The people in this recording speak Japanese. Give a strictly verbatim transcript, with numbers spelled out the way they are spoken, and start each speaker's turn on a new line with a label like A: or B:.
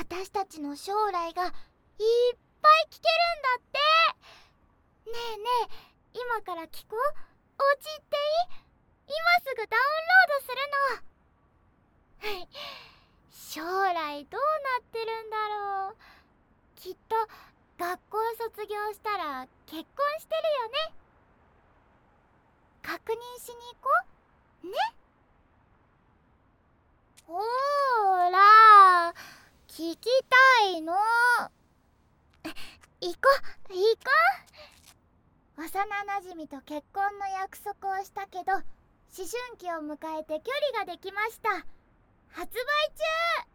A: 私たちの将来がいっぱい聞けるんだって。ねえねえ、今から聞こう。お家行っていい？今すぐダウンロードするの。将来どうなってるんだろう。きっと学校卒業したら結婚してるよね。確認しに行こうね。ほーら、聞きたいの。行こう行こう。幼なじみと結婚の約束をしたけど、思春期を迎えて距離ができました。発売中。